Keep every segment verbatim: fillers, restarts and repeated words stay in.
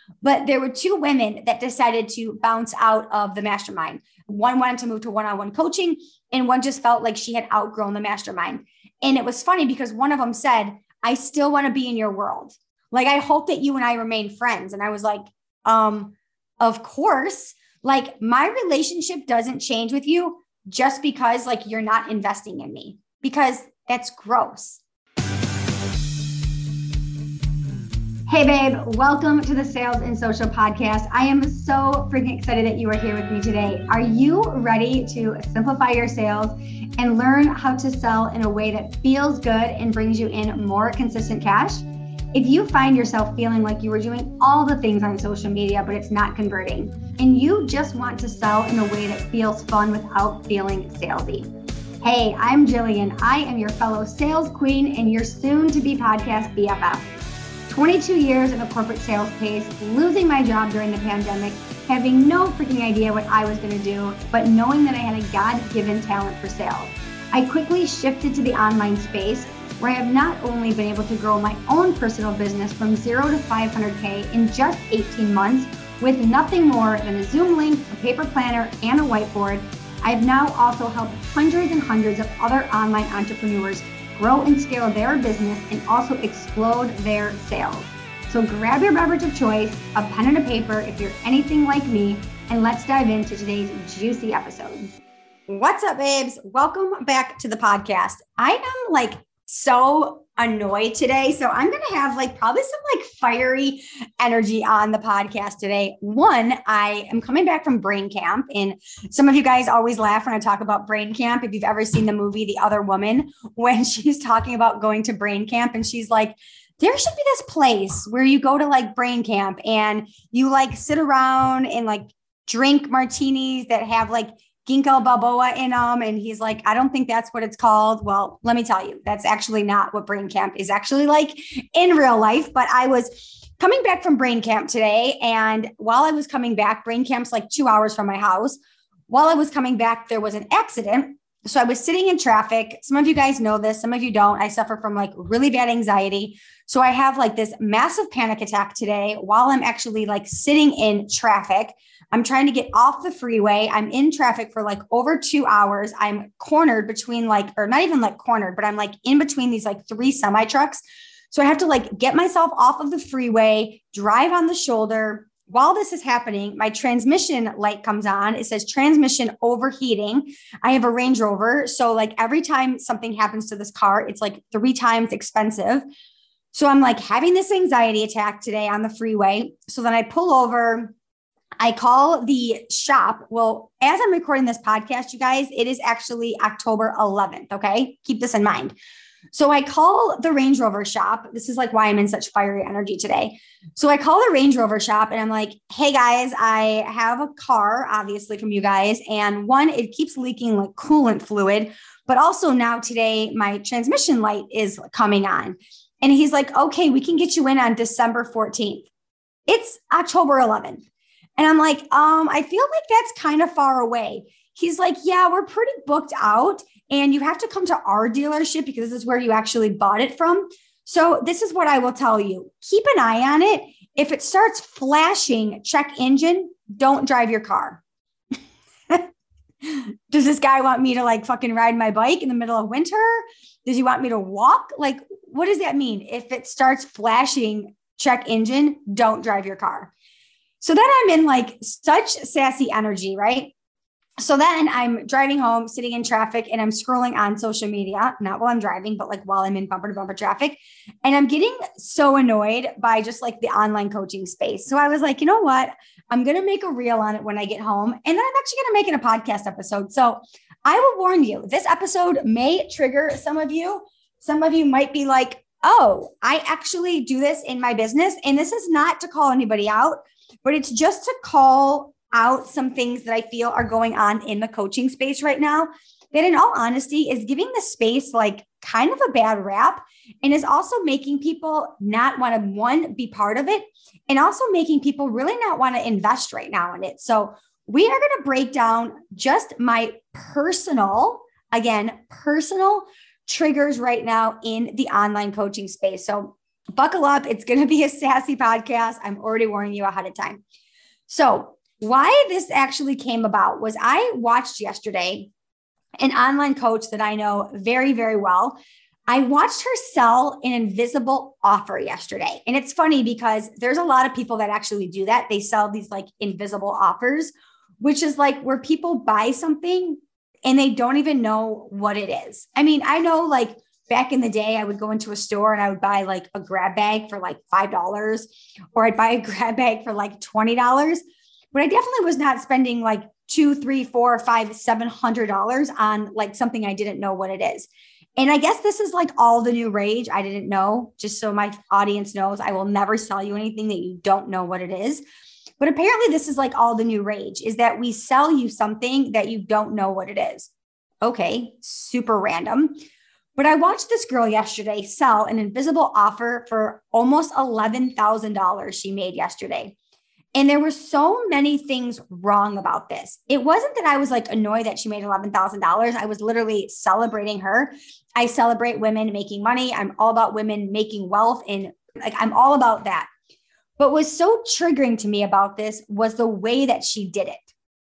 But there were two women that decided to bounce out of the mastermind. One wanted to move to one-on-one coaching, and one just felt like she had outgrown the mastermind. And it was funny because one of them said, I still want to be in your world. Like, I hope that you and I remain friends. And I was like, um, of course, like my relationship doesn't change with you just because like you're not investing in me, because that's gross. Hey babe, welcome to the Sales and Social Podcast. I am so freaking excited that you are here with me today. Are you ready to simplify your sales and learn how to sell in a way that feels good and brings you in more consistent cash? If you find yourself feeling like you are doing all the things on social media, but it's not converting, and you just want to sell in a way that feels fun without feeling salesy. Hey, I'm Jillian. I am your fellow sales queen and your soon-to-be podcast B F F. twenty-two years of a corporate sales pace, losing my job during the pandemic, having no freaking idea what I was going to do, but knowing that I had a God-given talent for sales. I quickly shifted to the online space where I have not only been able to grow my own personal business from zero to five hundred K in just eighteen months with nothing more than a Zoom link, a paper planner, and a whiteboard. I've now also helped hundreds and hundreds of other online entrepreneurs grow and scale their business and also explode their sales. So grab your beverage of choice, a pen and a paper if you're anything like me, and let's dive into today's juicy episode. What's up, babes? Welcome back to the podcast. I am like so annoyed today. So I'm going to have like probably some like fiery energy on the podcast today. One, I am coming back from Brain Camp, and some of you guys always laugh when I talk about Brain Camp. If you've ever seen the movie, The Other Woman, when she's talking about going to Brain Camp and she's like, there should be this place where you go to like Brain Camp and you like sit around and like drink martinis that have like Ginkgo biloba in them. And he's like, I don't think that's what it's called. Well, let me tell you, that's actually not what Brain Camp is actually like in real life. But I was coming back from Brain Camp today. And while I was coming back, Brain Camp's like two hours from my house. While I was coming back, there was an accident. So I was sitting in traffic. Some of you guys know this. Some of you don't. I suffer from like really bad anxiety. So I have like this massive panic attack today while I'm actually like sitting in traffic. I'm trying to get off the freeway. I'm in traffic for like over two hours. I'm cornered between like, or not even like cornered, but I'm like in between these like three semi trucks. So I have to like get myself off of the freeway, drive on the shoulder. While this is happening, my transmission light comes on. It says transmission overheating. I have a Range Rover. So like every time something happens to this car, it's like three times expensive. So I'm like having this anxiety attack today on the freeway. So then I pull over. I call the shop. Well, as I'm recording this podcast, you guys, it is actually October eleventh. Okay. Keep this in mind. So I call the Range Rover shop. This is like why I'm in such fiery energy today. So I call the Range Rover shop and I'm like, hey guys, I have a car, obviously from you guys. And one, it keeps leaking like coolant fluid, but also now today my transmission light is coming on. And he's like, okay, we can get you in on December fourteenth. It's October eleventh. And I'm like, um, I feel like that's kind of far away. He's like, yeah, we're pretty booked out and you have to come to our dealership because this is where you actually bought it from. So this is what I will tell you. Keep an eye on it. If it starts flashing check engine, don't drive your car. Does this guy want me to like fucking ride my bike in the middle of winter? Does he want me to walk? Like, what does that mean? If it starts flashing check engine, don't drive your car. So then I'm in like such sassy energy, right? So then I'm driving home, sitting in traffic, and I'm scrolling on social media, not while I'm driving, but like while I'm in bumper to bumper traffic. And I'm getting so annoyed by just like the online coaching space. So I was like, you know what? I'm going to make a reel on it when I get home. And then I'm actually going to make it a podcast episode. So I will warn you, this episode may trigger some of you. Some of you might be like, oh, I actually do this in my business. And this is not to call anybody out, but it's just to call out some things that I feel are going on in the coaching space right now that in all honesty is giving the space like kind of a bad rap and is also making people not want to, one, be part of it, and also making people really not want to invest right now in it. So we are going to break down just my personal, again, personal triggers right now in the online coaching space. So buckle up. It's going to be a sassy podcast. I'm already warning you ahead of time. So why this actually came about was I watched yesterday an online coach that I know very, very well. I watched her sell an invisible offer yesterday. And it's funny because there's a lot of people that actually do that. They sell these like invisible offers, which is like where people buy something and they don't even know what it is. I mean, I know like back in the day, I would go into a store and I would buy like a grab bag for like five dollars, or I'd buy a grab bag for like twenty dollars. But I definitely was not spending like two, three, four, five, seven hundred dollars on like something I didn't know what it is. And I guess this is like all the new rage. I didn't know, just so my audience knows, I will never sell you anything that you don't know what it is. But apparently this is like all the new rage, is that we sell you something that you don't know what it is. Okay, super random. But I watched this girl yesterday sell an invisible offer for almost eleven thousand dollars she made yesterday. And there were so many things wrong about this. It wasn't that I was like annoyed that she made eleven thousand dollars. I was literally celebrating her. I celebrate women making money. I'm all about women making wealth, and like, I'm all about that. But what's so triggering to me about this was the way that she did it.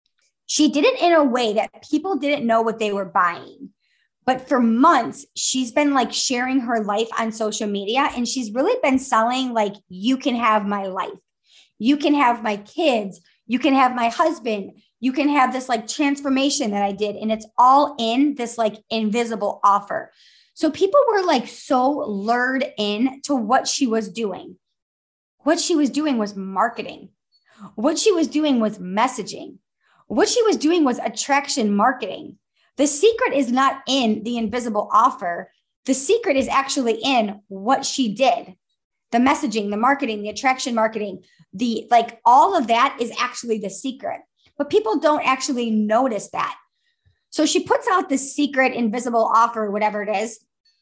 She did it in a way that people didn't know what they were buying. But for months, she's been like sharing her life on social media, and she's really been selling like, you can have my life. You can have my kids. You can have my husband. You can have this like transformation that I did. And it's all in this like invisible offer. So people were like so lured in to what she was doing. What she was doing was marketing. What she was doing was messaging. What she was doing was attraction marketing. The secret is not in the invisible offer. The secret is actually in what she did. The messaging, the marketing, the attraction marketing, the like all of that is actually the secret. But people don't actually notice that. So she puts out this secret invisible offer, whatever it is.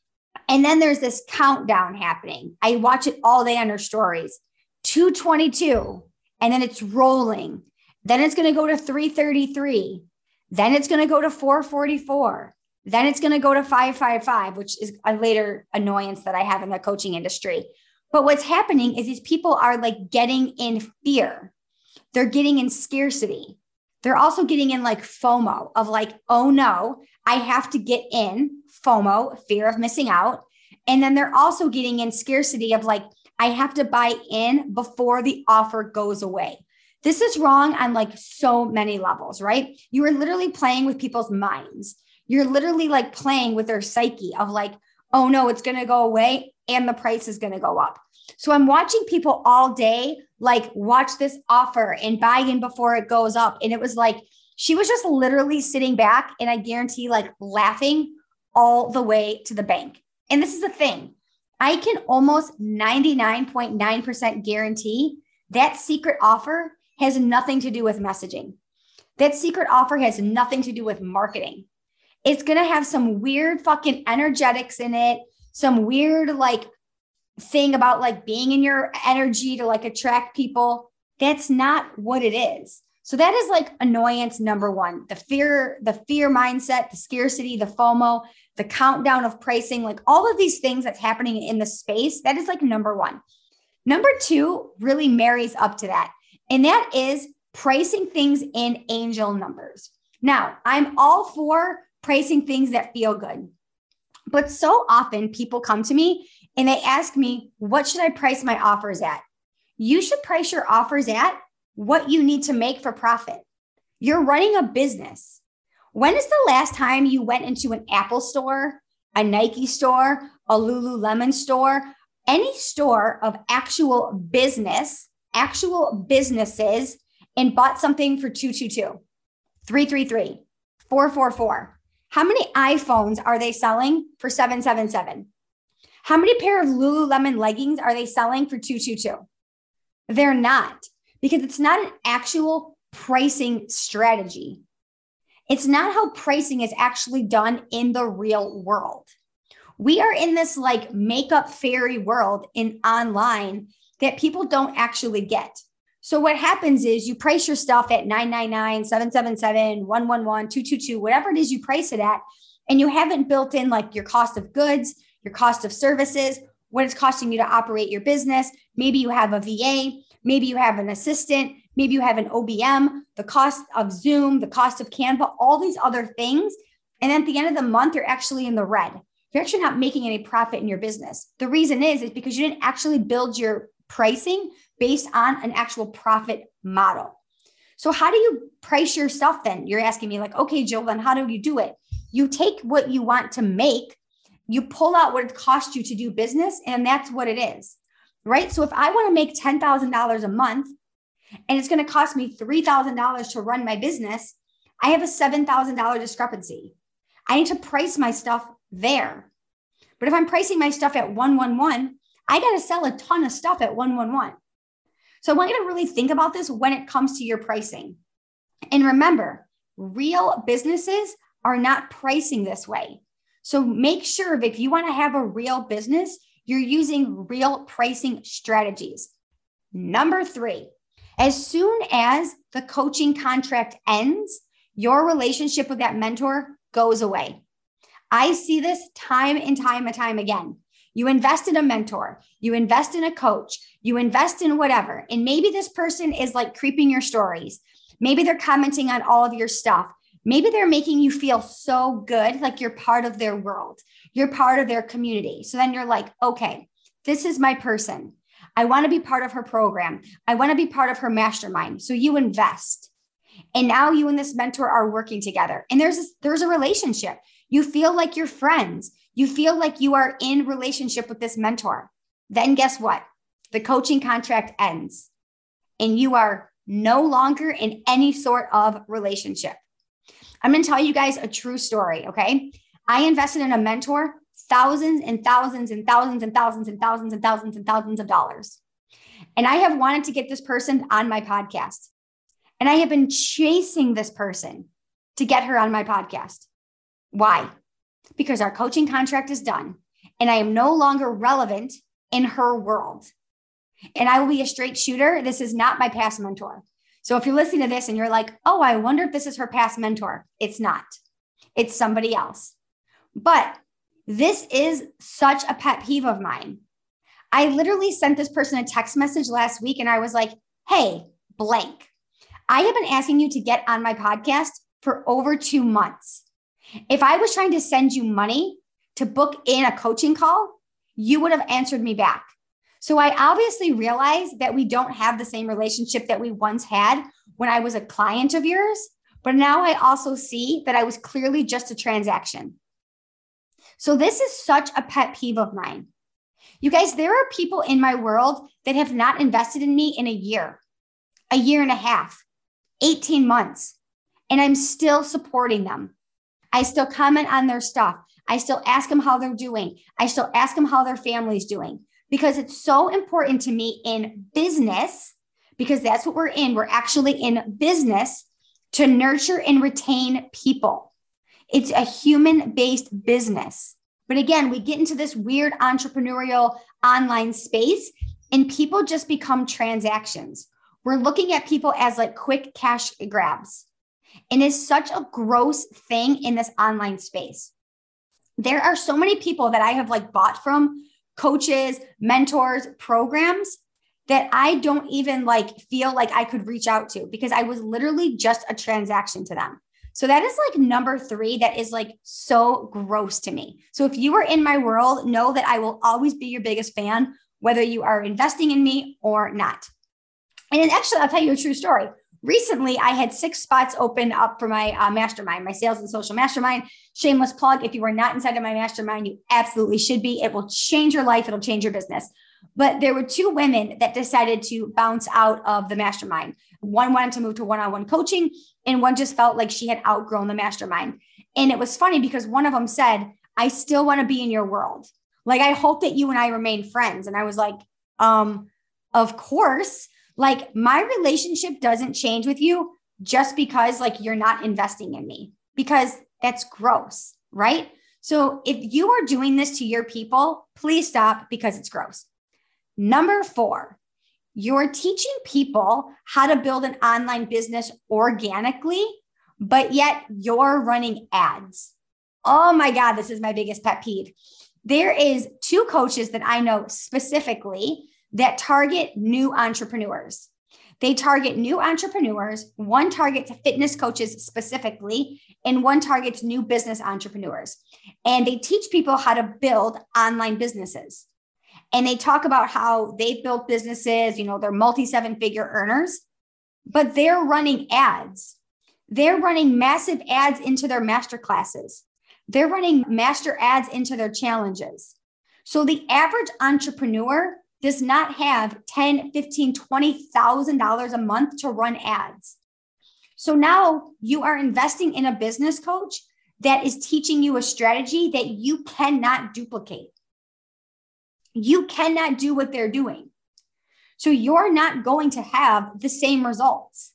And then there's this countdown happening. I watch it all day on her stories. two twenty-two, and then it's rolling. Then it's going to go to three thirty-three. Then it's going to go to four forty-four. Then it's going to go to five fifty-five, which is a later annoyance that I have in the coaching industry. But what's happening is these people are like getting in fear. They're getting in scarcity. They're also getting in like FOMO of like, oh no, I have to get in. FOMO, fear of missing out. And then they're also getting in scarcity of like, I have to buy in before the offer goes away. This is wrong on like so many levels, right? You are literally playing with people's minds. You're literally like playing with their psyche of like, oh no, it's going to go away and the price is going to go up. So I'm watching people all day, like watch this offer and buy in before it goes up. And it was like, she was just literally sitting back and I guarantee like laughing all the way to the bank. And this is the thing. I can almost ninety-nine point nine percent guarantee that secret offer has nothing to do with messaging. That secret offer has nothing to do with marketing. It's going to have some weird fucking energetics in it, some weird like thing about like being in your energy to like attract people. That's not what it is. So that is like annoyance number one, the fear, the fear mindset, the scarcity, the FOMO, the countdown of pricing, like all of these things that's happening in the space. That is like number one. Number two really marries up to that. And that is pricing things in angel numbers. Now, I'm all for pricing things that feel good. But so often people come to me and they ask me, what should I price my offers at? You should price your offers at what you need to make for profit. You're running a business. When is the last time you went into an Apple store, a Nike store, a Lululemon store, any store of actual business, actual businesses, and bought something for two two two, three three three, four four four? How many iPhones are they selling for seven seven seven? How many pair of Lululemon leggings are they selling for two two two? They're not, because it's not an actual pricing strategy. It's not how pricing is actually done in the real world. We are in this like makeup fairy world in online that people don't actually get. So what happens is you price your stuff at nine nine nine, seven seven seven, one one one, two two two, whatever it is you price it at, and you haven't built in like your cost of goods, your cost of services, what it's costing you to operate your business. Maybe you have a V A, maybe you have an assistant, maybe you have an O B M, the cost of Zoom, the cost of Canva, all these other things. And then at the end of the month, you're actually in the red. You're actually not making any profit in your business. The reason is, is because you didn't actually build your pricing based on an actual profit model. So how do you price your stuff then? You're asking me like, okay, Jill, then how do you do it? You take what you want to make, you pull out what it costs you to do business, and that's what it is, right? So if I want to make ten thousand dollars a month and it's going to cost me three thousand dollars to run my business, I have a seven thousand dollars discrepancy. I need to price my stuff there. But if I'm pricing my stuff at one eleven, I got to sell a ton of stuff at one eleven. So I want you to really think about this when it comes to your pricing. And remember, real businesses are not pricing this way. So make sure if you want to have a real business, you're using real pricing strategies. Number three, as soon as the coaching contract ends, your relationship with that mentor goes away. I see this time and time and time again. You invest in a mentor, you invest in a coach, you invest in whatever. And maybe this person is like creeping your stories. Maybe they're commenting on all of your stuff. Maybe they're making you feel so good, like you're part of their world. You're part of their community. So then you're like, okay, this is my person. I want to be part of her program. I want to be part of her mastermind. So you invest. And now you and this mentor are working together. And there's, there's a relationship. You feel like you're friends. You feel like you are in relationship with this mentor. Then guess what? The coaching contract ends and you are no longer in any sort of relationship. I'm going to tell you guys a true story, okay? I invested in a mentor, thousands and thousands and thousands and thousands and thousands and thousands and thousands of dollars. And I have wanted to get this person on my podcast. And I have been chasing this person to get her on my podcast. Why? Because our coaching contract is done and I am no longer relevant in her world. And I will be a straight shooter. This is not my past mentor. So if you're listening to this and you're like, oh, I wonder if this is her past mentor. It's not. It's somebody else. But this is such a pet peeve of mine. I literally sent this person a text message last week and I was like, hey, blank. I have been asking you to get on my podcast for over two months. If I was trying to send you money to book in a coaching call, you would have answered me back. So I obviously realized that we don't have the same relationship that we once had when I was a client of yours, but now I also see that I was clearly just a transaction. So this is such a pet peeve of mine. You guys, there are people in my world that have not invested in me in a year, a year and a half, eighteen months, and I'm still supporting them. I still comment on their stuff. I still ask them how they're doing. I still ask them how their family's doing. Because it's so important to me in business, because that's what we're in. We're actually in business to nurture and retain people. It's a human-based business. But again, we get into this weird entrepreneurial online space and people just become transactions. We're looking at people as like quick cash grabs. And it's such a gross thing in this online space. There are so many people that I have like bought from, coaches, mentors, programs that I don't even like feel like I could reach out to because I was literally just a transaction to them. So that is like number three. That is like so gross to me. So if you are in my world, know that I will always be your biggest fan, whether you are investing in me or not. And then actually, I'll tell you a true story. Recently, I had six spots open up for my uh, mastermind, my sales and social mastermind. Shameless plug. If you are not inside of my mastermind, you absolutely should be. It will change your life. It'll change your business. But there were two women that decided to bounce out of the mastermind. One wanted to move to one-on-one coaching, and one just felt like she had outgrown the mastermind. And it was funny because one of them said, I still want to be in your world. Like, I hope that you and I remain friends. And I was like, um, of course. Like, my relationship doesn't change with you just because like you're not investing in me, because that's gross, right? So if you are doing this to your people, please stop because it's gross. Number four, you're teaching people how to build an online business organically, but yet you're running ads. Oh my God, this is my biggest pet peeve. There is two coaches that I know specifically that target new entrepreneurs. They target new entrepreneurs. One targets fitness coaches specifically, and one targets new business entrepreneurs. And they teach people how to build online businesses. And they talk about how they've built businesses, you know, they're multi seven figure earners, but they're running ads. They're running massive ads into their master classes. They're running master ads into their challenges. So the average entrepreneur does not have ten thousand dollars, fifteen thousand dollars, twenty thousand dollars a month to run ads. So now you are investing in a business coach that is teaching you a strategy that you cannot duplicate. You cannot do what they're doing. So you're not going to have the same results.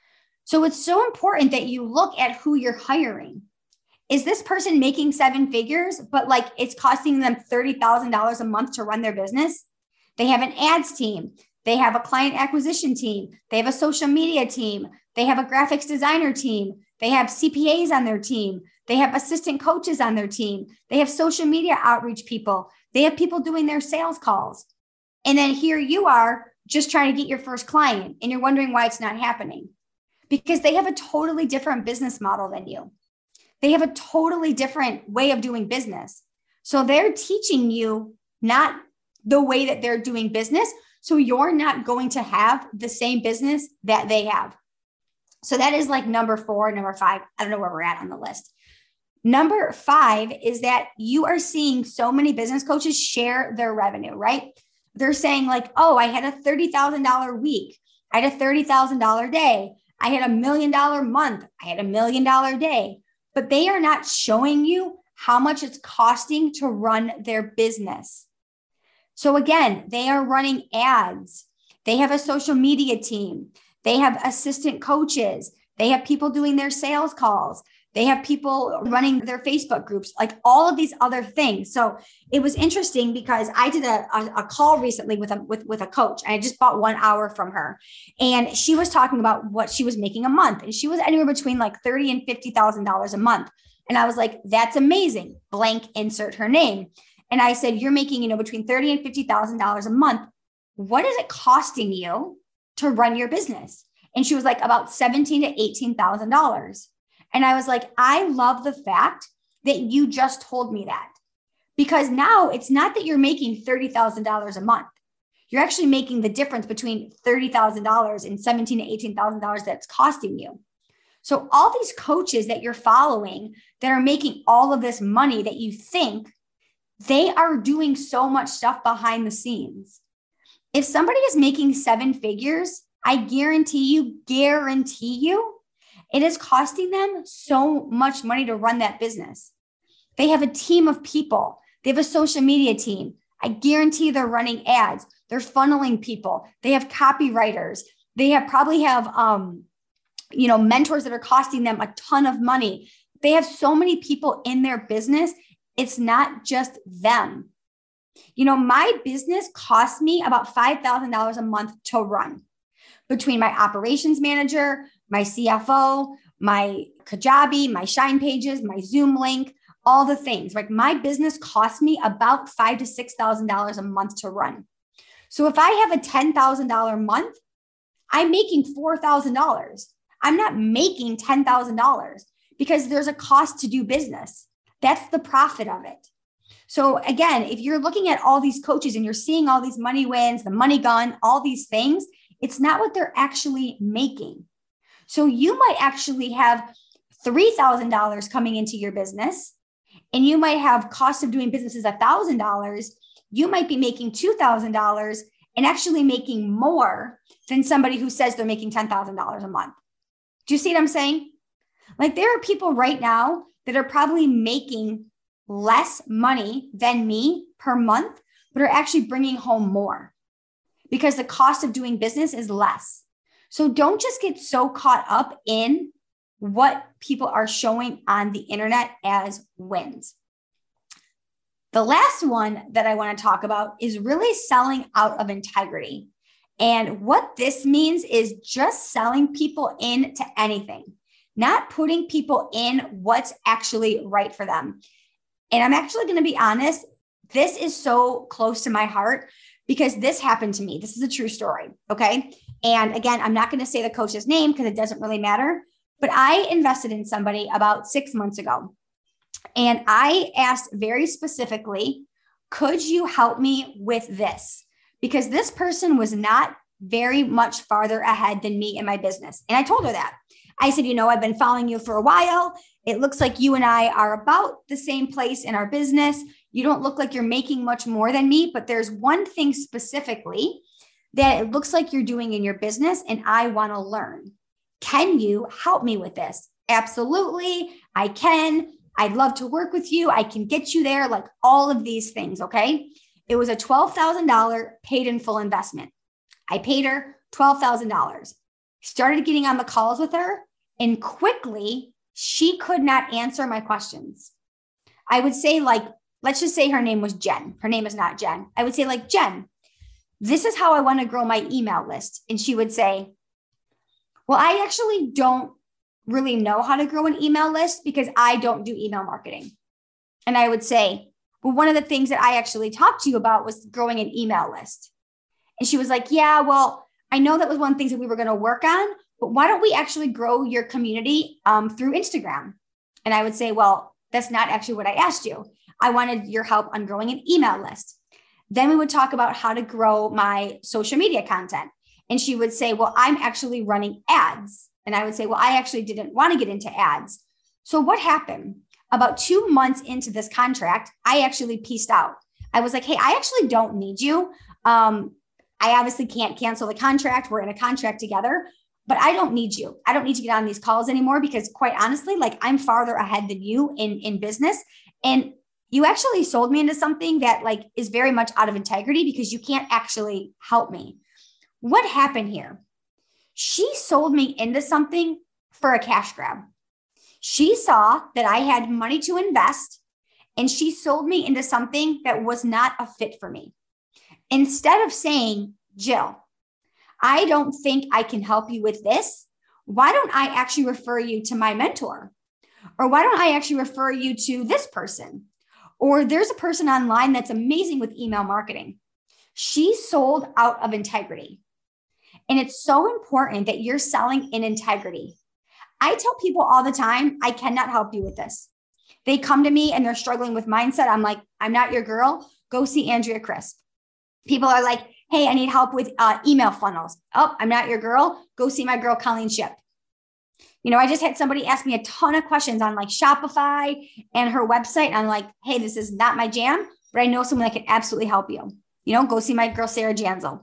So it's so important that you look at who you're hiring. Is this person making seven figures, but like it's costing them thirty thousand dollars a month to run their business? They have an ads team. They have a client acquisition team. They have a social media team. They have a graphics designer team. They have C P As on their team. They have assistant coaches on their team. They have social media outreach people. They have people doing their sales calls. And then here you are just trying to get your first client and you're wondering why it's not happening. Because they have a totally different business model than you. They have a totally different way of doing business. So they're teaching you not the way that they're doing business. So you're not going to have the same business that they have. So that is like number four, number five. I don't know where we're at on the list. Number five is that you are seeing so many business coaches share their revenue, right? They're saying like, oh, I had a thirty thousand dollars week. I had a thirty thousand dollars day. I had a million dollar month. I had a million dollar day. But they are not showing you how much it's costing to run their business. So again, they are running ads. They have a social media team. They have assistant coaches. They have people doing their sales calls. They have people running their Facebook groups, like all of these other things. So it was interesting because I did a, a, a call recently with a, with, with a coach. And I just bought one hour from her. And she was talking about what she was making a month. And she was anywhere between like thirty thousand dollars and fifty thousand dollars a month. And I was like, that's amazing. Blank, insert her name. And I said, you're making, you know, between thirty thousand dollars and fifty thousand dollars a month. What is it costing you to run your business? And she was like, about seventeen thousand dollars to eighteen thousand dollars. And I was like, I love the fact that you just told me that, because now it's not that you're making thirty thousand dollars a month. You're actually making the difference between thirty thousand dollars and seventeen thousand dollars to eighteen thousand dollars that's costing you. So all these coaches that you're following that are making all of this money that you think, they are doing so much stuff behind the scenes. If somebody is making seven figures, I guarantee you, guarantee you, it is costing them so much money to run that business. They have a team of people. They have a social media team. I guarantee they're running ads. They're funneling people. They have copywriters. They have probably have, um, you know, mentors that are costing them a ton of money. They have so many people in their business. It's not just them. You know, my business costs me about five thousand dollars a month to run, between my operations manager, my C F O, my Kajabi, my Shine Pages, my Zoom link, all the things. Like my business costs me about five thousand to six thousand dollars a month to run. So if I have a ten thousand dollars month, I'm making four thousand dollars. I'm not making ten thousand dollars because there's a cost to do business. That's the profit of it. So again, if you're looking at all these coaches and you're seeing all these money wins, the money gun, all these things, it's not what they're actually making. So you might actually have three thousand dollars coming into your business, and you might have cost of doing business is one thousand dollars. You might be making two thousand dollars and actually making more than somebody who says they're making ten thousand dollars a month. Do you see what I'm saying? Like there are people right now that are probably making less money than me per month, but are actually bringing home more because the cost of doing business is less. So don't just get so caught up in what people are showing on the internet as wins. The last one that I want to talk about is really selling out of integrity. And what this means is just selling people into anything, not putting people in what's actually right for them. And I'm actually going to be honest, this is so close to my heart because this happened to me. This is a true story. Okay. And again, I'm not going to say the coach's name because it doesn't really matter, but I invested in somebody about six months ago. And I asked very specifically, could you help me with this? Because this person was not very much farther ahead than me in my business. And I told her that. I said, you know, I've been following you for a while. It looks like you and I are about the same place in our business. You don't look like you're making much more than me, but there's one thing specifically that it looks like you're doing in your business and I want to learn. Can you help me with this? Absolutely, I can. I'd love to work with you. I can get you there, like all of these things, okay? It was a twelve thousand dollars paid in full investment. I paid her twelve thousand dollars. Started getting on the calls with her, and quickly, she could not answer my questions. I would say like, let's just say her name was Jen. Her name is not Jen. I would say like, Jen, this is how I want to grow my email list. And she would say, well, I actually don't really know how to grow an email list because I don't do email marketing. And I would say, well, one of the things that I actually talked to you about was growing an email list. And she was like, yeah, well, I know that was one of the things that we were going to work on, but why don't we actually grow your community um, through Instagram? And I would say, well, that's not actually what I asked you. I wanted your help on growing an email list. Then we would talk about how to grow my social media content. And she would say, well, I'm actually running ads. And I would say, well, I actually didn't want to get into ads. So what happened? About two months into this contract, I actually pieced out. I was like, hey, I actually don't need you. Um, I obviously can't cancel the contract. We're in a contract together, but I don't need you. I don't need to get on these calls anymore because quite honestly, like I'm farther ahead than you in, in business. And you actually sold me into something that like is very much out of integrity because you can't actually help me. What happened here? She sold me into something for a cash grab. She saw that I had money to invest and she sold me into something that was not a fit for me. Instead of saying, Jill, I don't think I can help you with this. Why don't I actually refer you to my mentor? Or why don't I actually refer you to this person? Or there's a person online that's amazing with email marketing. She sold out of integrity. And it's so important that you're selling in integrity. I tell people all the time, I cannot help you with this. They come to me and they're struggling with mindset. I'm like, I'm not your girl. Go see Andrea Crisp. People are like, hey, I need help with uh, email funnels. Oh, I'm not your girl. Go see my girl, Colleen Ship. You know, I just had somebody ask me a ton of questions on like Shopify and her website. And I'm like, hey, this is not my jam, but I know someone that can absolutely help you. You know, go see my girl, Sarah Jansel.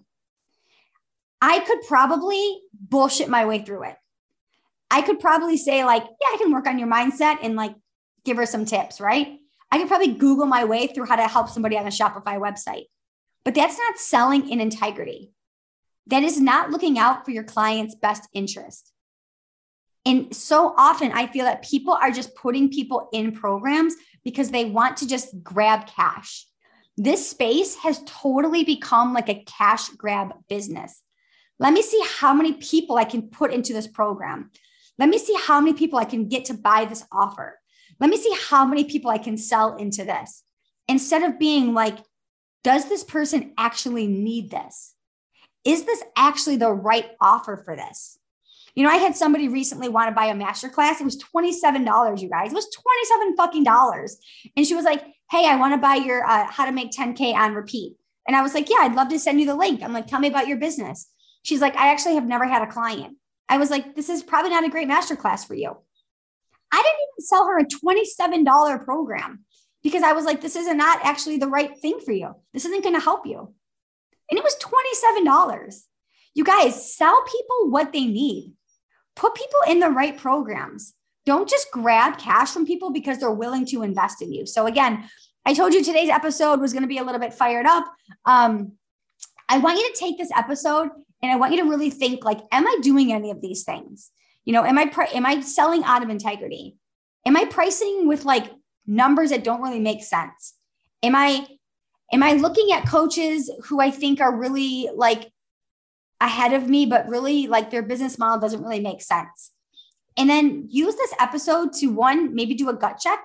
I could probably bullshit my way through it. I could probably say like, yeah, I can work on your mindset and like give her some tips, right? I could probably Google my way through how to help somebody on a Shopify website, but that's not selling in integrity. That is not looking out for your client's best interest. And so often I feel that people are just putting people in programs because they want to just grab cash. This space has totally become like a cash grab business. Let me see how many people I can put into this program. Let me see how many people I can get to buy this offer. Let me see how many people I can sell into this. Instead of being like, does this person actually need this? Is this actually the right offer for this? You know, I had somebody recently want to buy a masterclass. It was twenty-seven dollars, you guys. It was twenty-seven fucking dollars. And she was like, hey, I want to buy your uh, how to make ten K on repeat. And I was like, yeah, I'd love to send you the link. I'm like, tell me about your business. She's like, I actually have never had a client. I was like, this is probably not a great masterclass for you. I didn't even sell her a twenty-seven dollars program because I was like, this is not actually the right thing for you. This isn't going to help you. And it was twenty-seven dollars. You guys, sell people what they need. Put people in the right programs. Don't just grab cash from people because they're willing to invest in you. So again, I told you today's episode was going to be a little bit fired up. Um, I want you to take this episode and I want you to really think like, am I doing any of these things? You know, am I, am I selling out of integrity? Am I pricing with like numbers that don't really make sense? Am I, am I looking at coaches who I think are really like ahead of me, but really like their business model doesn't really make sense? And then use this episode to one, maybe do a gut check,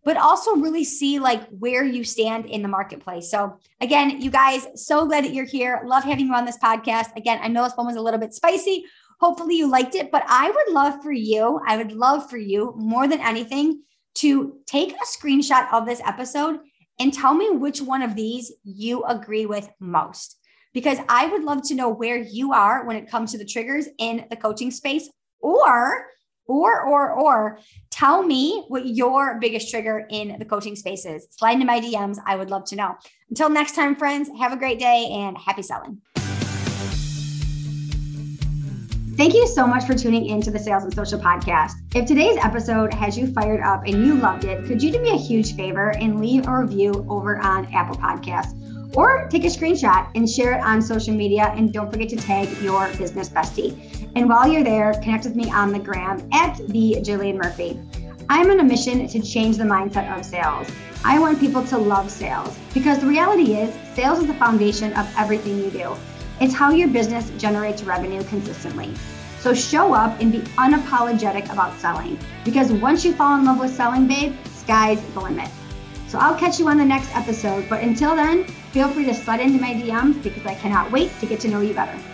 but also really see like where you stand in the marketplace. So again, you guys, so glad that you're here. Love having you on this podcast. Again, I know this one was a little bit spicy. Hopefully you liked it, but I would love for you, I would love for you more than anything to take a screenshot of this episode and tell me which one of these you agree with most, because I would love to know where you are when it comes to the triggers in the coaching space, or Or, or, or tell me what your biggest trigger in the coaching space is. Slide into my D Ms. I would love to know. Until next time, friends, have a great day and happy selling. Thank you so much for tuning in to the Sales and Social Podcast. If today's episode has you fired up and you loved it, could you do me a huge favor and leave a review over on Apple Podcasts? Or take a screenshot and share it on social media, and don't forget to tag your business bestie. And while you're there, connect with me on the gram at the Jillian Murphy. I'm on a mission to change the mindset of sales. I want people to love sales, because the reality is sales is the foundation of everything you do. It's how your business generates revenue consistently. So show up and be unapologetic about selling, because once you fall in love with selling, babe, sky's the limit. So I'll catch you on the next episode. But until then, feel free to slide into my D Ms, because I cannot wait to get to know you better.